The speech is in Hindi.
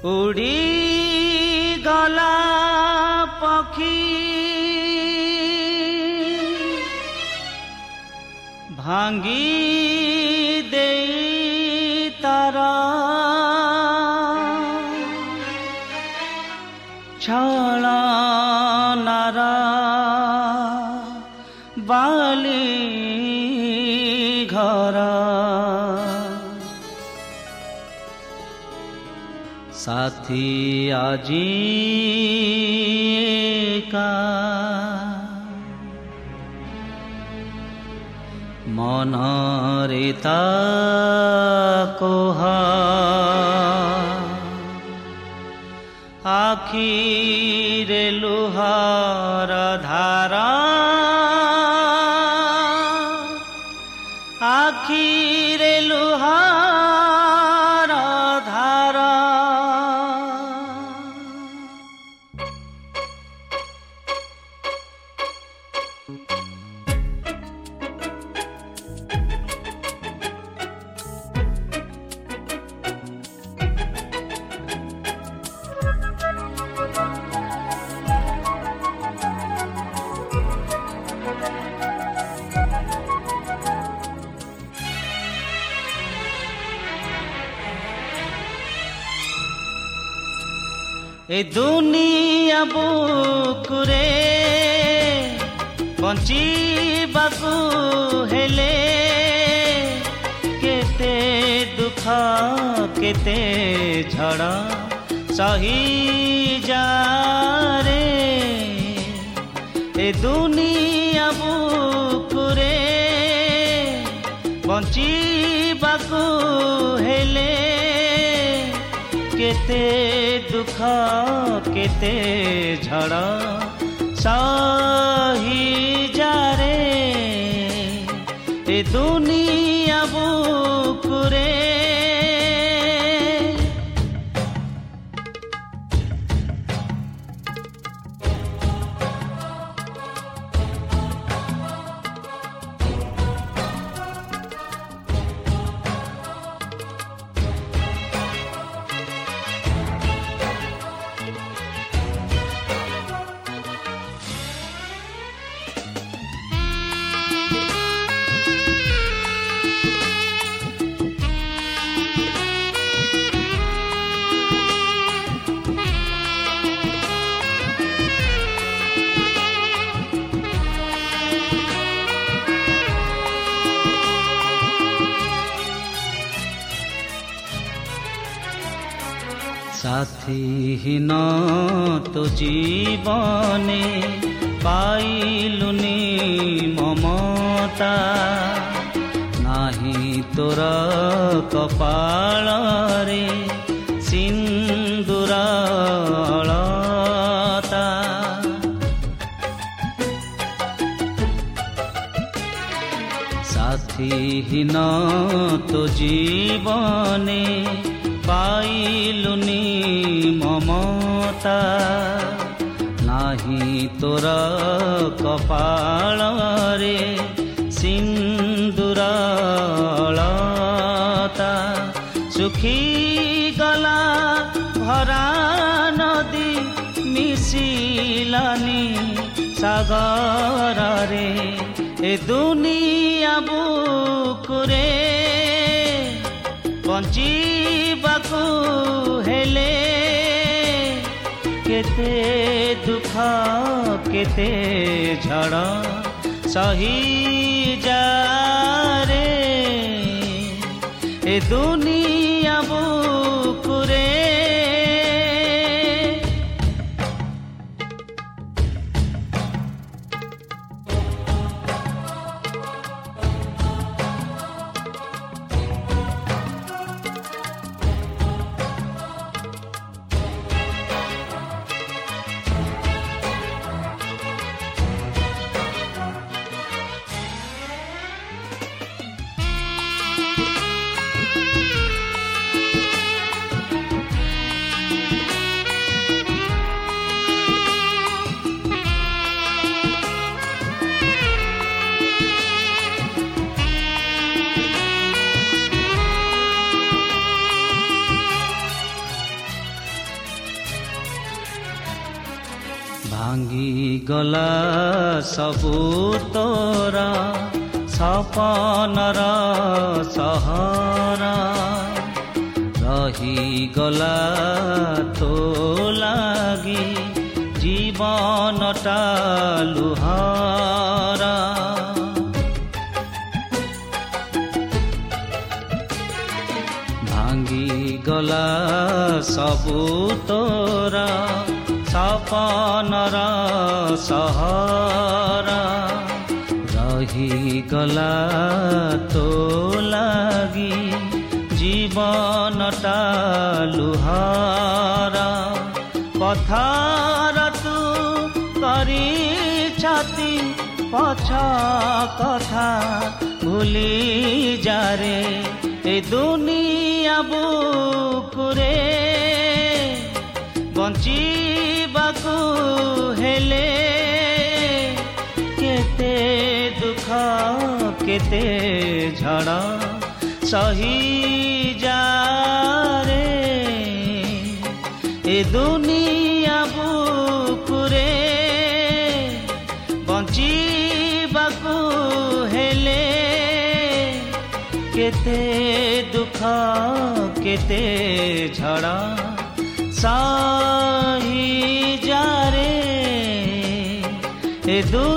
उड़ी गला पखी भांगी दे तारा छलनारा बाली घर साथी आजी का मनरिता कोहा आखिरे लुहार धारा आखिरे लुहार धारा ए दुनिया बुकुरे बंचिबाकु हेले केते दुख केते झड़ सही जा रे ए दुनिया बुकुरे बंचिबाकु हेले केते दुख केते झड़ सही जा रे ए दुनिया बुकुरे साथीहीन तो जीवने पाइलुनी ममता नाही तोर कपाल रे सिंदूर अलता साथीहीन तो जीवने पाइलुनी ममता नाही तोर कपाल रे सिंदूर अलता सुखी गला भरा नदी मिशिलानी सागर रे ए दुनिया बुकुरे बंचिबाकु हेले केते दुख केते झड़ सही जा रे ए दुनिया बुकुरे भांगी गला सबू तोरा सपनर सहरा रही गला तो लागी जीवनटा लुहारा भांगी गला सबू तोरा सपनर सहरा रही गला तो लागी जीवनटा लुहारा पथर तू करी छाती पछा कथा भूली जारे ए दुनिया बुकुरे बंचिबाकू हेले केते दुख केते झड़ सही जा रे ए दुनिया बुकुरे बंचिबाकू हेले केते दुख केते झड़ सही जा रे ए